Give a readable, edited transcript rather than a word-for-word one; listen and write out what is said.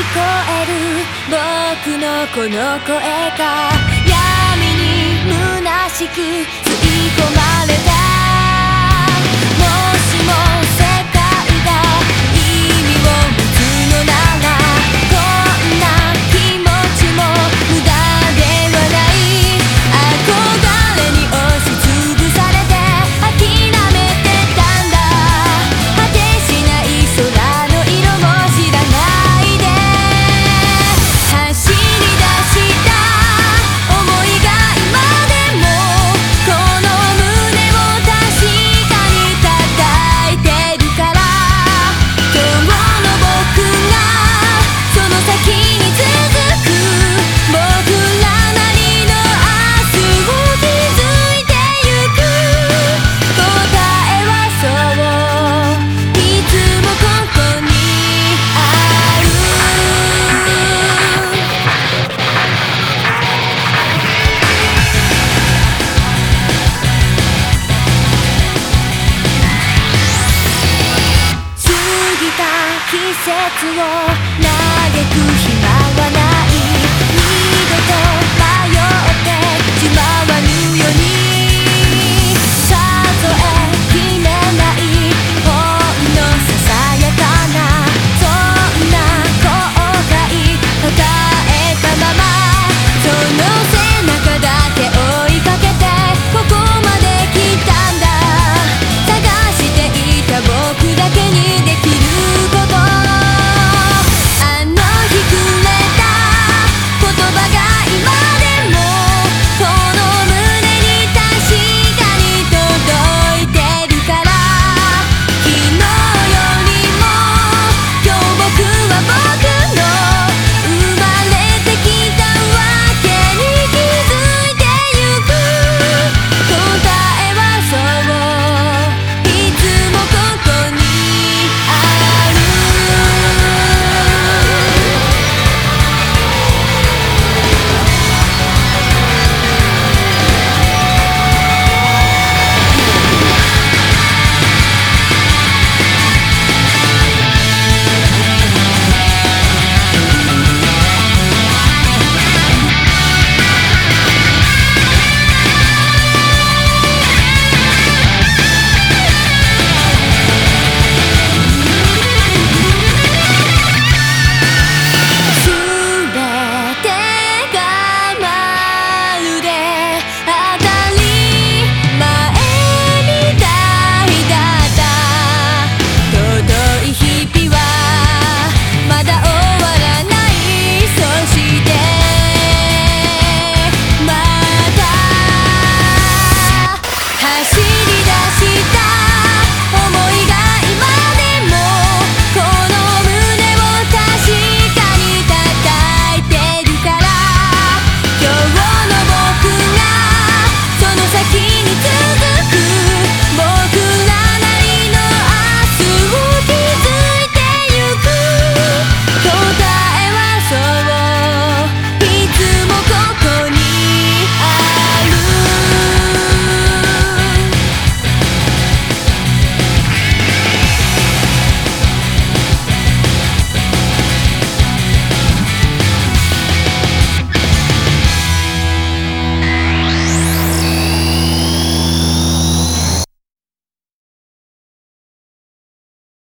こえる僕のこの声が闇に虚しく吸い込まれた。もしも世界が意味を持つのならこんな気持ちも無駄ではない。憧れに押しつぶされて諦めてたんだ。果てしない空の色も知らないで走り出した想いが今でもこの胸を確かに叩いてるから。今日の僕がその先に続く僕らなりの明日を築いてゆく。答えはそういつもここにある。過ぎた季節を嘆く暇